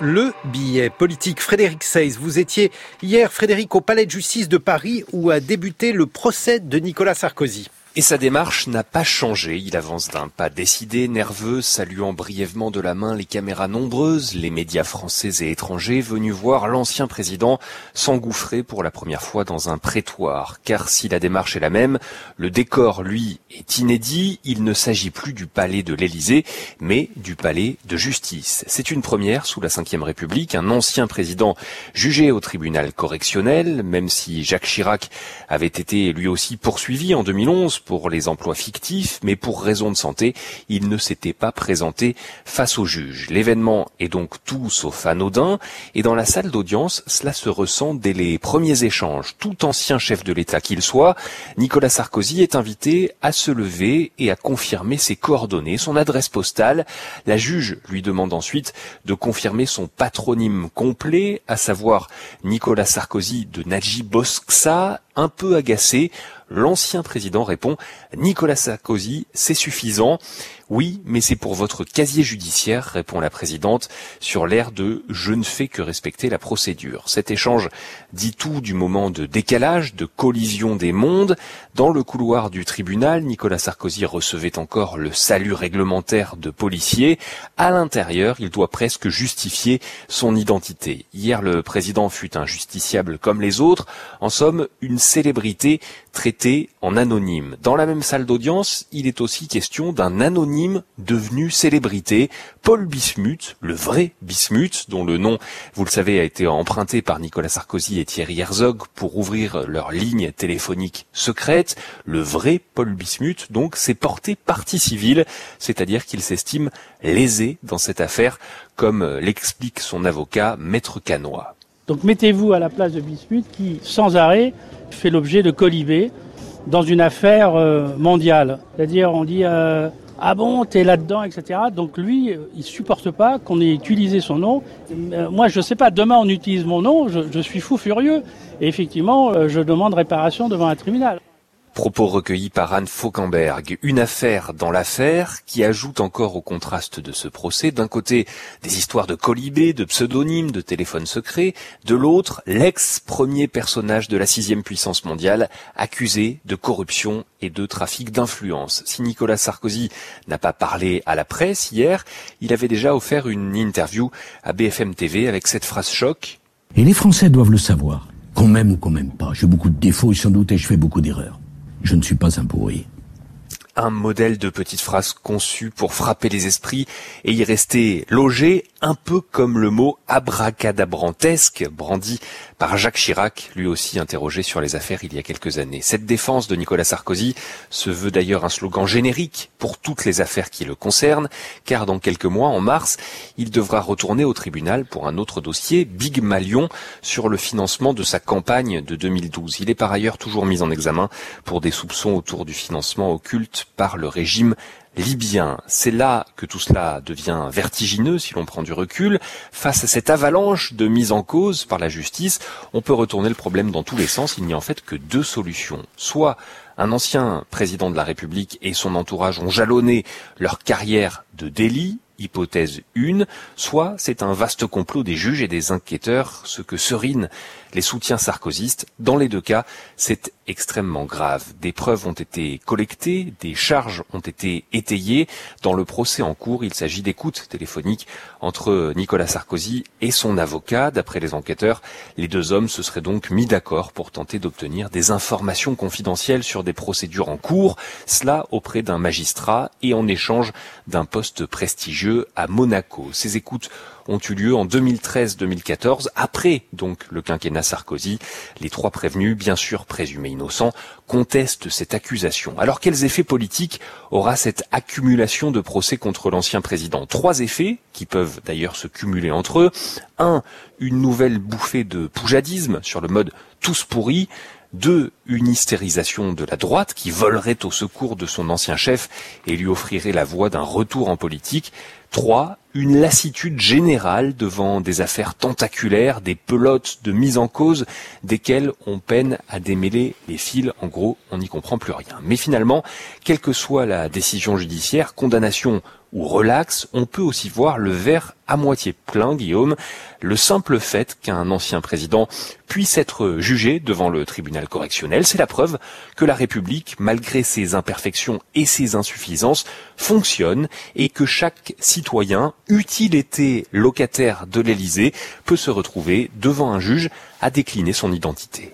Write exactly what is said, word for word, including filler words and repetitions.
Le billet politique. Frédéric Seyss, vous étiez hier, Frédéric, au Palais de justice de Paris où a débuté le procès de Nicolas Sarkozy. Et sa démarche n'a pas changé. Il avance d'un pas décidé, nerveux, saluant brièvement de la main les caméras nombreuses, les médias français et étrangers venus voir l'ancien président s'engouffrer pour la première fois dans un prétoire. Car si la démarche est la même, le décor, lui, est inédit. Il ne s'agit plus du palais de l'Élysée, mais du palais de justice. C'est une première sous la cinquième République. Un ancien président jugé au tribunal correctionnel, même si Jacques Chirac avait été lui aussi poursuivi en deux mille onze pour les emplois fictifs, mais pour raison de santé, il ne s'était pas présenté face au juge. L'événement est donc tout sauf anodin, et dans la salle d'audience, cela se ressent dès les premiers échanges. Tout ancien chef de l'État qu'il soit, Nicolas Sarkozy est invité à se lever et à confirmer ses coordonnées, son adresse postale. La juge lui demande ensuite de confirmer son patronyme complet, à savoir Nicolas Sarkozy de Najib Bokssa. Un peu agacé, l'ancien président répond « Nicolas Sarkozy, c'est suffisant ». Oui, mais c'est pour votre casier judiciaire, répond la présidente, sur l'air de « je ne fais que respecter la procédure ». Cet échange dit tout du moment de décalage, de collision des mondes. Dans le couloir du tribunal, Nicolas Sarkozy recevait encore le salut réglementaire de policiers. À l'intérieur, il doit presque justifier son identité. Hier, le président fut un justiciable comme les autres. En somme, une célébrité traitée en anonyme. Dans la même salle d'audience, il est aussi question d'un anonyme devenu célébrité, Paul Bismuth, le vrai Bismuth, dont le nom, vous le savez, a été emprunté par Nicolas Sarkozy et Thierry Herzog pour ouvrir leur ligne téléphonique secrète. Le vrai Paul Bismuth, donc, s'est porté partie civile, c'est-à-dire qu'il s'estime lésé dans cette affaire, comme l'explique son avocat, Maître Canois. Donc mettez-vous à la place de Bismuth qui, sans arrêt, fait l'objet de colibés dans une affaire euh, mondiale. C'est-à-dire, on dit euh, « Ah bon, t'es là-dedans, et cetera » Donc lui, il supporte pas qu'on ait utilisé son nom. Euh, moi, je sais pas, demain on utilise mon nom, je, je suis fou furieux. Et effectivement, euh, je demande réparation devant un tribunal. Propos recueillis par Anne Fauquemberg. Une affaire dans l'affaire qui ajoute encore au contraste de ce procès. D'un côté, des histoires de colibés, de pseudonymes, de téléphones secrets. De l'autre, l'ex-premier personnage de la sixième puissance mondiale, accusé de corruption et de trafic d'influence. Si Nicolas Sarkozy n'a pas parlé à la presse hier, il avait déjà offert une interview à B F M T V avec cette phrase choc. Et les Français doivent le savoir. Qu'on m'aime ou qu'on m'aime pas. J'ai beaucoup de défauts et sans doute et je fais beaucoup d'erreurs. Je ne suis pas un pourri. Un modèle de petite phrase conçu pour frapper les esprits et y rester logé, un peu comme le mot abracadabrantesque brandi par Jacques Chirac, lui aussi interrogé sur les affaires il y a quelques années. Cette défense de Nicolas Sarkozy se veut d'ailleurs un slogan générique pour toutes les affaires qui le concernent, car dans quelques mois, en mars, il devra retourner au tribunal pour un autre dossier, Big Malion, sur le financement de sa campagne de deux mille douze. Il est par ailleurs toujours mis en examen pour des soupçons autour du financement occulte par le régime libyen. C'est là que tout cela devient vertigineux si l'on prend du recul. Face à cette avalanche de mise en cause par la justice, on peut retourner le problème dans tous les sens. Il n'y a en fait que deux solutions. Soit un ancien président de la République et son entourage ont jalonné leur carrière de délit, hypothèse une, soit c'est un vaste complot des juges et des enquêteurs, ce que serinent les soutiens sarkozystes. Dans les deux cas, c'est extrêmement grave. Des preuves ont été collectées, des charges ont été étayées. Dans le procès en cours, il s'agit d'écoutes téléphoniques entre Nicolas Sarkozy et son avocat. D'après les enquêteurs, les deux hommes se seraient donc mis d'accord pour tenter d'obtenir des informations confidentielles sur des procédures en cours, cela auprès d'un magistrat et en échange d'un poste prestigieux à Monaco. Ces écoutes ont eu lieu en deux mille treize deux mille quatorze, après donc le quinquennat Sarkozy. Les trois prévenus, bien sûr présumés innocents, contestent cette accusation. Alors quels effets politiques aura cette accumulation de procès contre l'ancien président ? Trois effets, qui peuvent d'ailleurs se cumuler entre eux. Un, une nouvelle bouffée de poujadisme sur le mode tous pourris. Deux, une hystérisation de la droite qui volerait au secours de son ancien chef et lui offrirait la voie d'un retour en politique. Trois, une lassitude générale devant des affaires tentaculaires, des pelotes de mise en cause, desquelles on peine à démêler les fils. En gros, on n'y comprend plus rien. Mais finalement, quelle que soit la décision judiciaire, condamnation ou relax, on peut aussi voir le verre à moitié plein, Guillaume. Le simple fait qu'un ancien président puisse être jugé devant le tribunal correctionnel, c'est la preuve que la République, malgré ses imperfections et ses insuffisances, fonctionne et que chaque citoyen, eût-il été locataire de l'Élysée, peut se retrouver devant un juge à décliner son identité.